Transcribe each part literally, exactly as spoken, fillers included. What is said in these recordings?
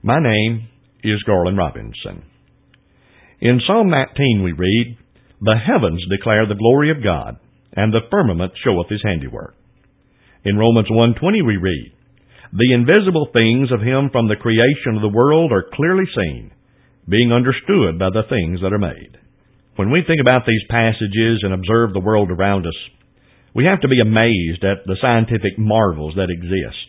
My name is Garland Robinson. In Psalm nineteen we read, "The heavens declare the glory of God, and the firmament showeth His handiwork." In Romans one twenty we read, "The invisible things of Him from the creation of the world are clearly seen, being understood by the things that are made." When we think about these passages and observe the world around us, we have to be amazed at the scientific marvels that exist.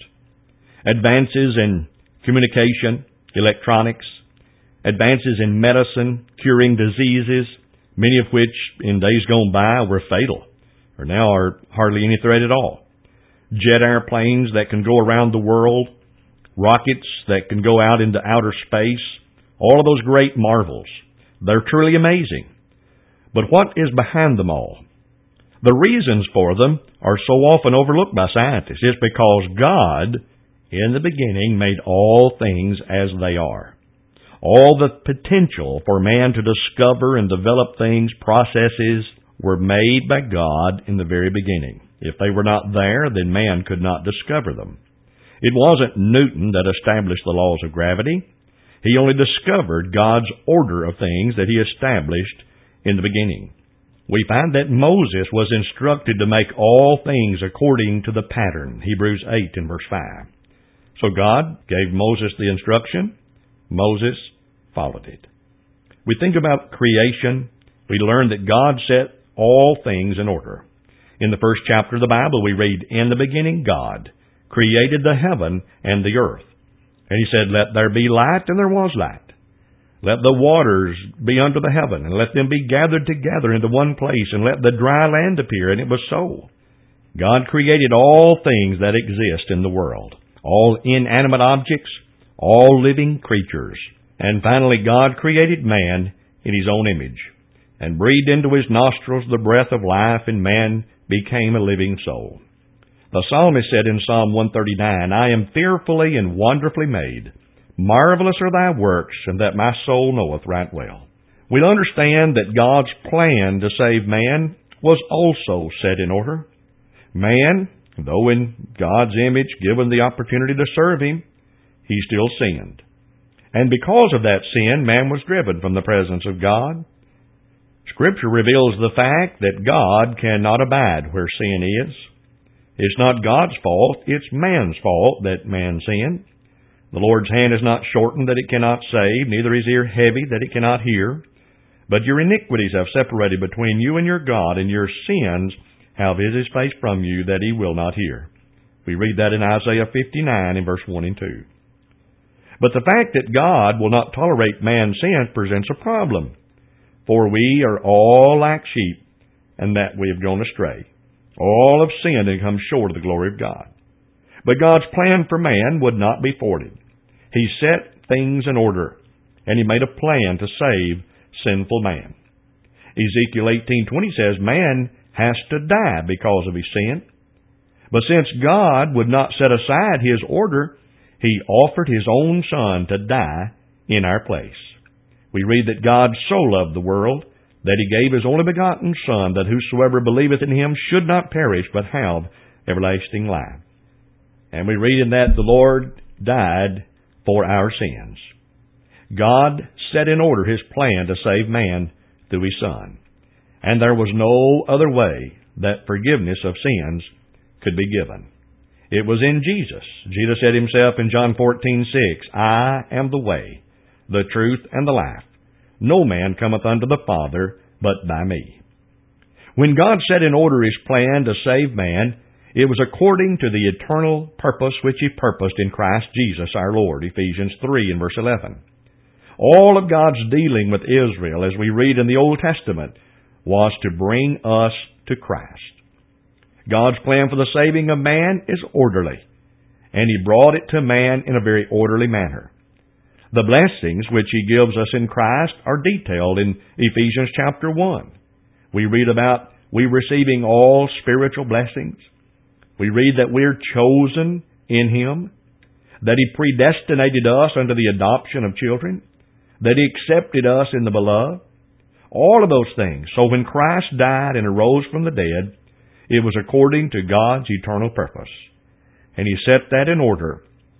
Advances in communication, electronics, advances in medicine, curing diseases, many of which in days gone by were fatal, or now are hardly any threat at all. Jet airplanes that can go around the world, rockets that can go out into outer space, all of those great marvels. They're truly amazing. But what is behind them all? The reasons for them are so often overlooked by scientists. It's because God, in the beginning, made all things as they are. All the potential for man to discover and develop things, processes, were made by God in the very beginning. If they were not there, then man could not discover them. It wasn't Newton that established the laws of gravity. He only discovered God's order of things that He established in the beginning. We find that Moses was instructed to make all things according to the pattern, Hebrews eight and verse five. So God gave Moses the instruction. Moses followed it. We think about creation. We learn that God set all things in order. In the first chapter of the Bible, we read, "In the beginning God created the heaven and the earth. And He said, Let there be light, and there was light. Let the waters be under the heaven, and let them be gathered together into one place, and let the dry land appear." And it was so. God created all things that exist in the world, all inanimate objects, all living creatures. And finally, God created man in His own image, and breathed into his nostrils the breath of life, and man became a living soul. The psalmist said in Psalm one thirty-nine, "I am fearfully and wonderfully made. Marvelous are Thy works, and that my soul knoweth right well." We'll understand that God's plan to save man was also set in order. Man, though in God's image given the opportunity to serve Him, he still sinned. And because of that sin, man was driven from the presence of God. Scripture reveals the fact that God cannot abide where sin is. It's not God's fault, it's man's fault that man sinned. The Lord's hand is not shortened that it cannot save, neither is ear heavy that it cannot hear. But your iniquities have separated between you and your God, and your sins have hid His face from you that He will not hear. We read that in Isaiah fifty-nine in verse one and two. But the fact that God will not tolerate man's sin presents a problem. "For we are all like sheep, and that we have gone astray. All have sinned and come short of the glory of God." But God's plan for man would not be thwarted. He set things in order, and He made a plan to save sinful man. Ezekiel eighteen twenty says, "Man has to die because of his sin." But since God would not set aside His order, He offered His own Son to die in our place. We read that God so loved the world that He gave His only begotten Son, that whosoever believeth in Him should not perish, but have everlasting life. And we read in that the Lord died for our sins. God set in order His plan to save man through His Son. And there was no other way that forgiveness of sins could be given. It was in Jesus. Jesus said Himself in John fourteen six, "I am the way, the truth, and the life. No man cometh unto the Father but by me." When God set in order His plan to save man, it was according to the eternal purpose which He purposed in Christ Jesus our Lord, Ephesians three and verse eleven. All of God's dealing with Israel, as we read in the Old Testament, was to bring us to Christ. God's plan for the saving of man is orderly, and He brought it to man in a very orderly manner. The blessings which He gives us in Christ are detailed in Ephesians chapter one. We read about we receiving all spiritual blessings. We read that we're chosen in Him, that He predestinated us unto the adoption of children, that He accepted us in the beloved. All of those things. So when Christ died and arose from the dead, it was according to God's eternal purpose. And He set that in order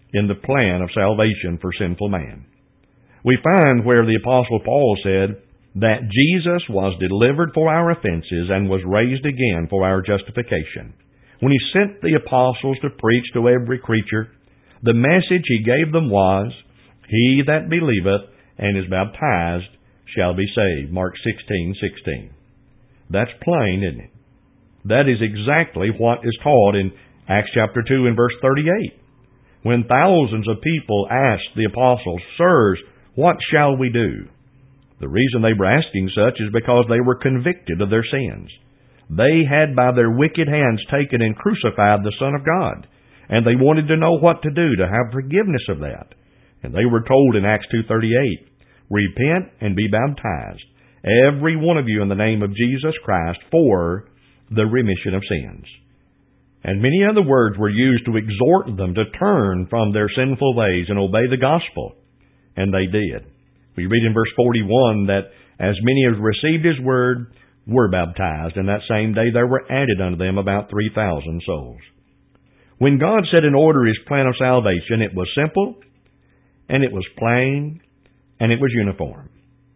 in the plan of salvation for sinful man. We find where the Apostle Paul said that Jesus was delivered for our offenses and was raised again for our justification. When he sent the apostles to preach to every creature, the message he gave them was, "He that believeth and is baptized shall be saved." Mark sixteen sixteen. That's plain, isn't it? That is exactly what is taught in Acts chapter two and verse thirty-eight. When thousands of people asked the apostles, "Sirs, what shall we do?" The reason they were asking such is because they were convicted of their sins. They had by their wicked hands taken and crucified the Son of God, and they wanted to know what to do to have forgiveness of that. And they were told in Acts two thirty-eight, "Repent and be baptized, every one of you, in the name of Jesus Christ, for the remission of sins." And many other words were used to exhort them to turn from their sinful ways and obey the gospel. And they did. We read in verse forty-one that as many as received his word were baptized, and that same day there were added unto them about three thousand souls. When God set in order his plan of salvation, it was simple, and it was plain, and it was uniform.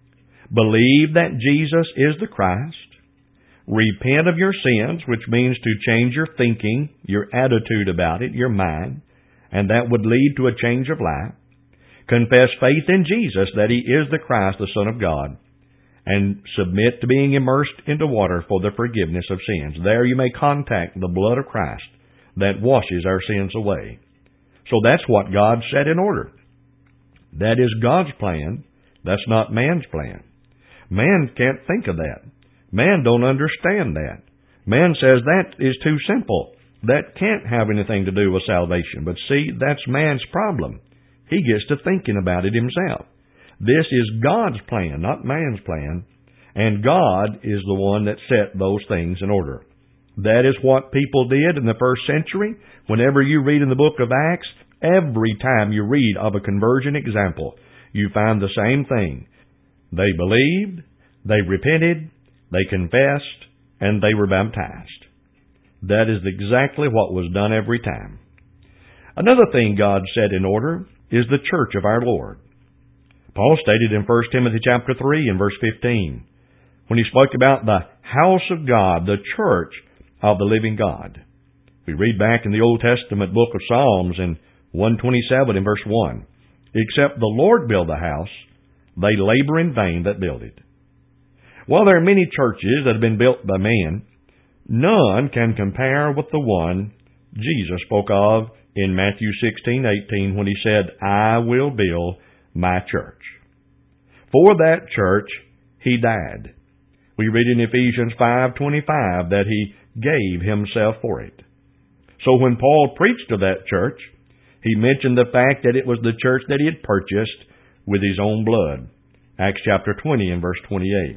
Believe that Jesus is the Christ. Repent of your sins, which means to change your thinking, your attitude about it, your mind, and that would lead to a change of life. Confess faith in Jesus, that he is the Christ, the Son of God, and submit to being immersed into water for the forgiveness of sins. There you may contact the blood of Christ that washes our sins away. So that's what God set in order. That is God's plan. That's not man's plan. Man can't think of that. Man don't understand that. Man says that is too simple. That can't have anything to do with salvation. But see, that's man's problem. He gets to thinking about it himself. This is God's plan, not man's plan. And God is the one that set those things in order. That is what people did in the first century. Whenever you read in the book of Acts, every time you read of a conversion example, you find the same thing. They believed, they repented, they confessed, and they were baptized. That is exactly what was done every time. Another thing God set in order is the church of our Lord. Paul stated in First Timothy chapter three and verse fifteen, when he spoke about the house of God, the church of the living God. We read back in the Old Testament book of Psalms in one twenty-seven and verse one, "Except the Lord build the house, they labor in vain that build it." While there are many churches that have been built by man, none can compare with the one Jesus spoke of in Matthew sixteen eighteen when he said, "I will build my church." For that church, he died. We read in Ephesians five twenty-five that he gave himself for it. So when Paul preached to that church, he mentioned the fact that it was the church that he had purchased with his own blood. Acts chapter twenty and verse twenty-eight.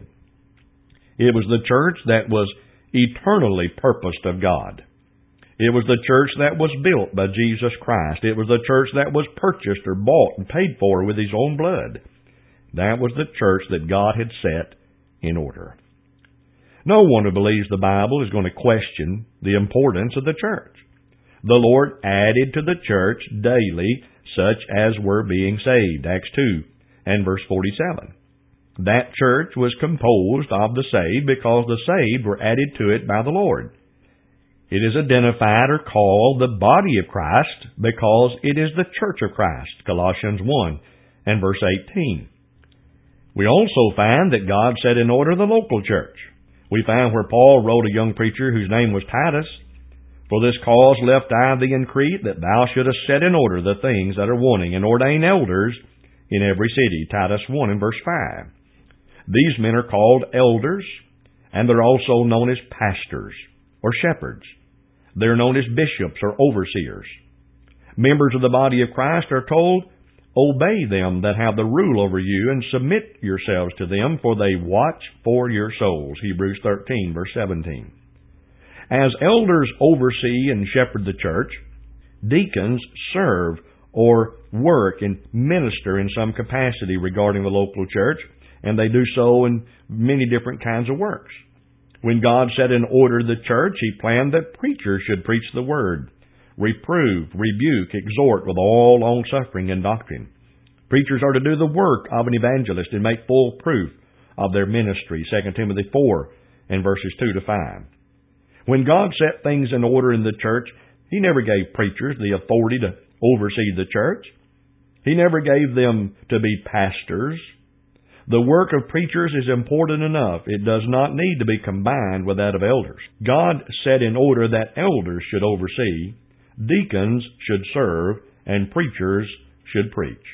It was the church that was eternally purposed of God. It was the church that was built by Jesus Christ. It was the church that was purchased or bought and paid for with his own blood. That was the church that God had set in order. No one who believes the Bible is going to question the importance of the church. The Lord added to the church daily such as were being saved. Acts two and verse forty-seven. That church was composed of the saved because the saved were added to it by the Lord. It is identified or called the body of Christ because it is the church of Christ. Colossians one and verse eighteen. We also find that God set in order the local church. We find where Paul wrote a young preacher whose name was Titus, "For this cause left I thee in Crete, that thou shouldest set in order the things that are wanting, and ordain elders in every city." Titus one and verse five. These men are called elders, and they're also known as pastors or shepherds. They're known as bishops or overseers. Members of the body of Christ are told, "Obey them that have the rule over you, and submit yourselves to them, for they watch for your souls." Hebrews thirteen, verse seventeen. As elders oversee and shepherd the church, deacons serve or work and minister in some capacity regarding the local church, and they do so in many different kinds of works. When God set in order the church, He planned that preachers should preach the Word. reprove, rebuke, exhort with all longsuffering and doctrine. Preachers are to do the work of an evangelist and make full proof of their ministry, Second Timothy four and verses two to five. When God set things in order in the church, He never gave preachers the authority to oversee the church. He never gave them to be pastors. The work of preachers is important enough. It does not need to be combined with that of elders. God set in order that elders should oversee, deacons should serve, and preachers should preach.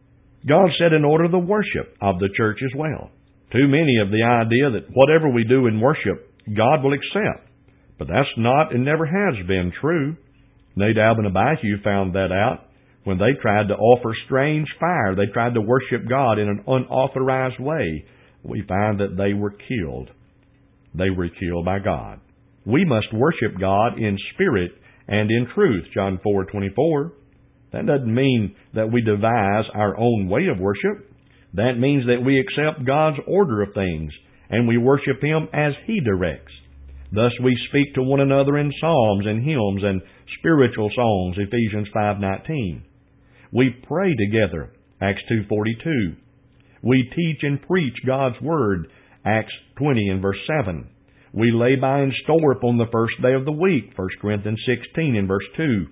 God set in order the worship of the church as well. Too many of the idea that whatever we do in worship, God will accept. But that's not and never has been true. Nadab and Abihu found that out when they tried to offer strange fire. They tried to worship God in an unauthorized way. We find that they were killed. They were killed by God. We must worship God in spirit and in truth, John four twenty-four. That doesn't mean that we devise our own way of worship. That means that we accept God's order of things and we worship Him as He directs. Thus we speak to one another in psalms and hymns and spiritual songs, Ephesians five nineteen. We pray together, Acts two forty-two. We teach and preach God's Word, Acts twenty and verse seven. We lay by and store upon the first day of the week, First Corinthians sixteen and verse two.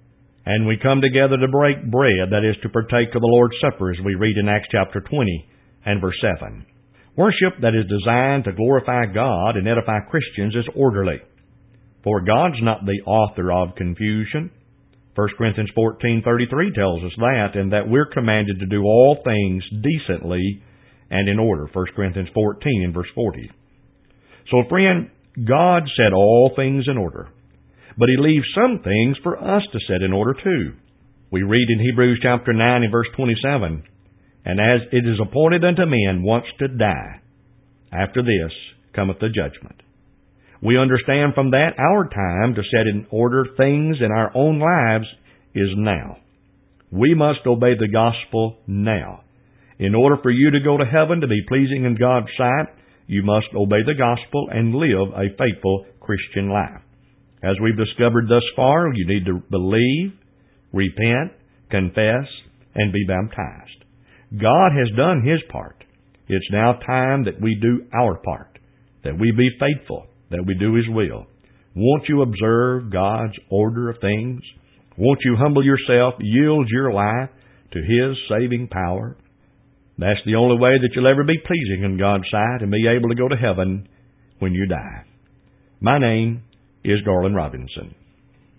And we come together to break bread, that is, to partake of the Lord's Supper, as we read in Acts chapter twenty and verse seven. Worship that is designed to glorify God and edify Christians is orderly. For God's not the author of confusion. First Corinthians fourteen thirty-three tells us that, and that we're commanded to do all things decently and in order. First Corinthians fourteen and verse forty. So, friend, God set all things in order. But He leaves some things for us to set in order too. We read in Hebrews chapter nine and verse twenty-seven, and as it is appointed unto men once to die, after this cometh the judgment. We understand from that our time to set in order things in our own lives is now. We must obey the gospel now. In order for you to go to heaven, to be pleasing in God's sight, you must obey the gospel and live a faithful Christian life. As we've discovered thus far, you need to believe, repent, confess, and be baptized. God has done His part. It's now time that we do our part, that we be faithful, that we do His will. Won't you observe God's order of things? Won't you humble yourself, yield your life to His saving power? That's the only way that you'll ever be pleasing in God's sight and be able to go to heaven when you die. My name is Garland Robinson.